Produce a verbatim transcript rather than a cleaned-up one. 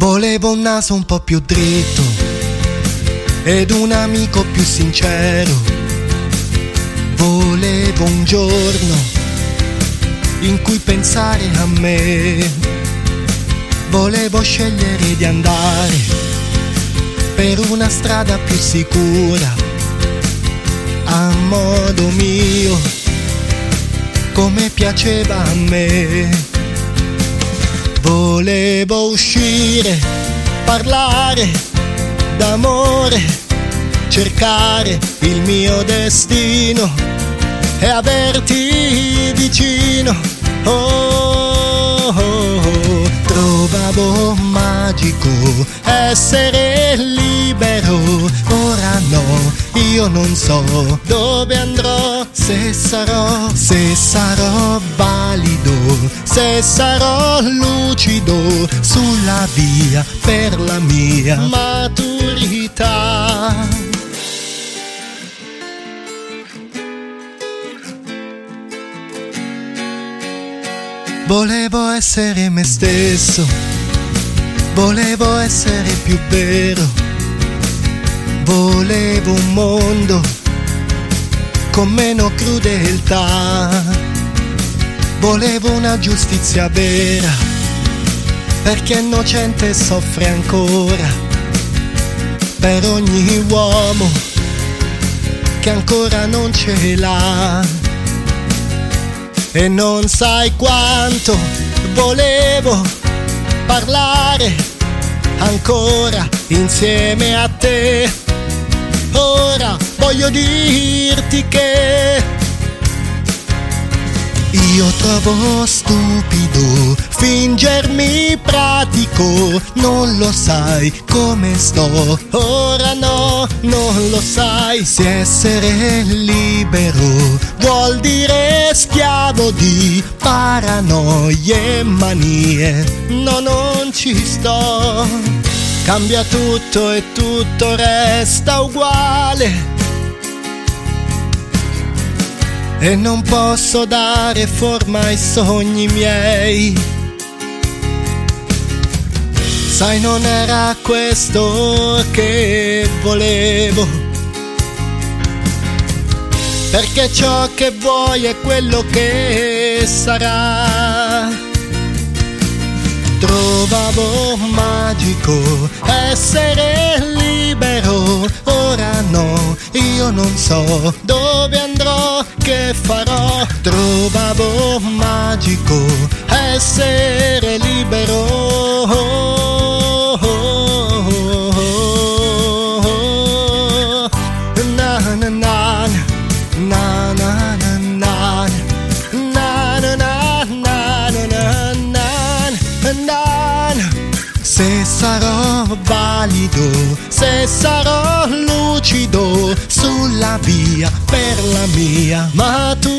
Volevo un naso un po' più dritto ed un amico più sincero. Volevo un giorno in cui pensare a me. Volevo scegliere di andare per una strada più sicura, a modo mio, come piaceva a me. Volevo uscire, parlare d'amore, cercare il mio destino e averti vicino. Oh, oh, oh. Trovavo magico essere libero. Ora no, io non so dove andrò, se sarò, se sarò valido, se sarò lucido sulla via per la mia maturità. Volevo essere me stesso, volevo essere più vero, volevo un mondo con meno crudeltà, volevo una giustizia vera, perché innocente soffre ancora, per ogni uomo che ancora non ce l'ha. E non sai quanto volevo parlare ancora insieme a te. Ora voglio dirti che io trovo stupido fingermi pratico. Non lo sai come sto, ora no, non lo sai. Se essere libero vuol dire schiavo di paranoie e manie, no, non ci sto. Cambia tutto e tutto resta uguale, e non posso dare forma ai sogni miei. Sai, non era questo che volevo, perché ciò che vuoi è quello che sarà. Trovavo magico essere libero. Ora no, io non so dove andrò, che farò. Trovavo magico essere libero. Na na na na na na na na na na na na. Se sarò valido, se sarò lucido sulla via per la mia maturità.